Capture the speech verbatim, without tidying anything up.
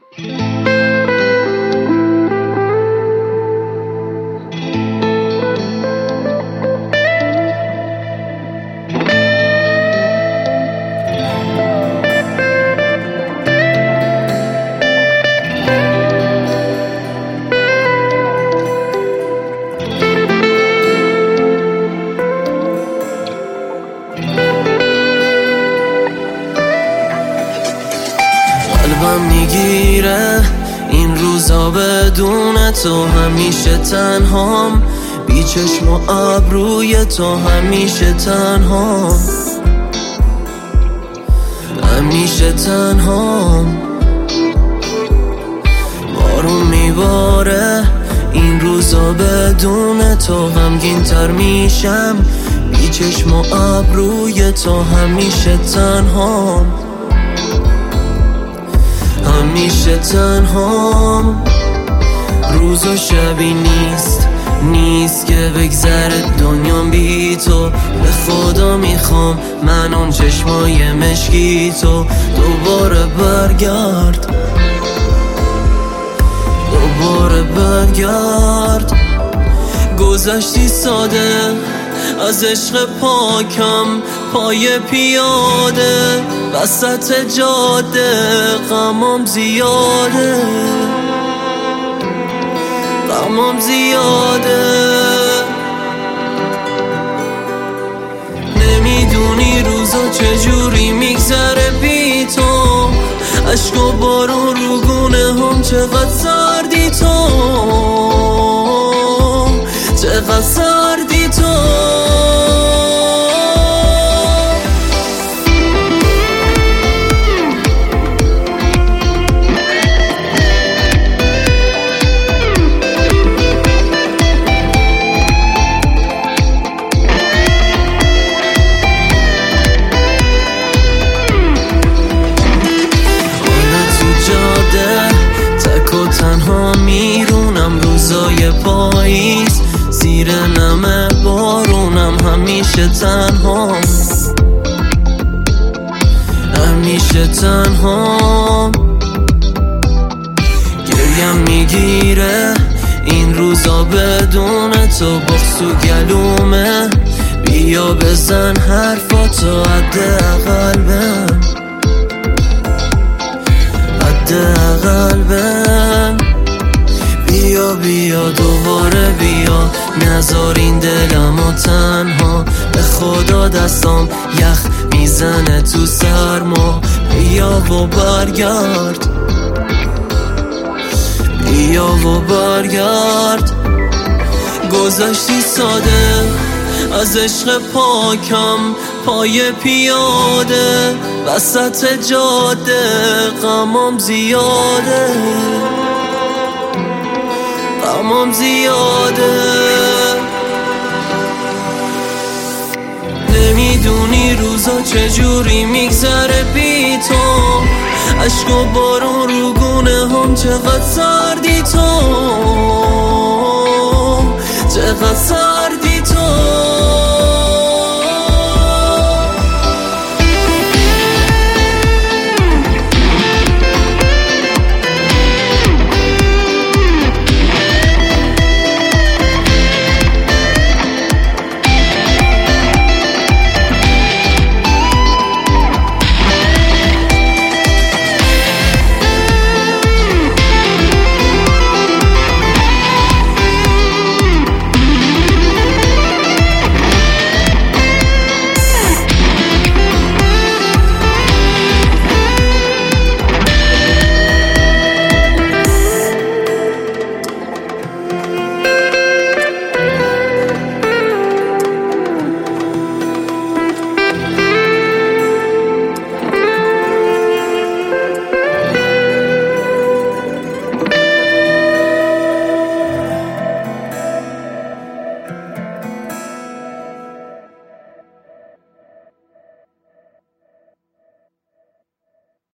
قلبم میگیره این روزا بدون تو، همیشه تنهام بی چشم و ابروی تو، همیشه تنهام همیشه تنهام. بارون میباره این روزا بدون تو، غمگین تر میشم بی چشم و ابروی تو، همیشه تنهام همیشه تنهام. روز و شبی نیست نیست که بگذره دنیام بی تو، به خدا میخوام من اون چشمای مشکی تو دوباره برگرد دوباره برگرد. گذشتی ساده از عشق پاکم، پای پیاده وسط جاده، غمام زیاده غمام زیاده. نمیدونی روزا چجوری میگذره بی تو، عشق و بارون رو گونه هم چقدر سردی تو، چقدر سردی تو. تنها میرونم روزای پاییز، زیر نم بارونم، همیشه تنهام همیشه تنهام. گریم میگیره این روزا بدون تو، بغض و گلومه بیا بزن حرفاتو، حداقل بهم حداقل بهم. بیا بیا دوباره بیا، نذار این دلمو تنها، به خدا دستام یخ میزنه تو سرما. بیا و برگرد بیا و برگرد. گذشتی ساده از عشق پاکم، پای پیاده وسط جاده، غمام زیاده غمام زیاده. نمیدونی روزا چجوری میگذره بی تو، عشق و بارون رو گونه هم چقدر سردی تو، چقدر سردی تو.